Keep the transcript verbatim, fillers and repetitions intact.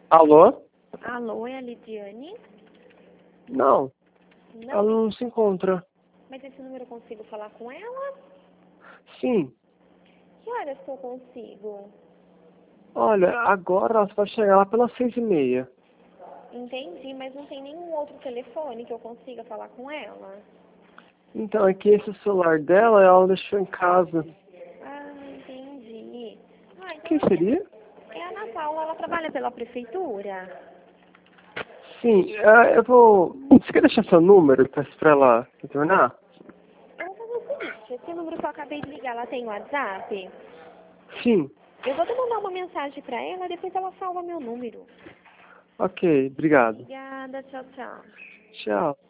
Alô? Alô, é a Lidiane? Não, Não, ela não se encontra. mas esse número eu consigo falar com ela? Sim. Que horas que eu consigo? Olha, agora ela vai chegar lá pelas seis e meia. Entendi, mas não tem nenhum outro telefone que eu consiga falar com ela? Então, é que esse celular dela, ela deixou em casa. Ah, entendi. Ah, então Quem seria? é a Ana Paula, ela trabalha pela prefeitura? Sim, ah, eu vou... Você quer deixar seu número pra, pra ela retornar? Eu vou fazer o seguinte, esse número que eu acabei de ligar, ela tem WhatsApp? Sim. Eu vou te mandar uma mensagem pra ela, depois ela salva meu número. Ok, obrigado. Obrigada, tchau, tchau. Tchau.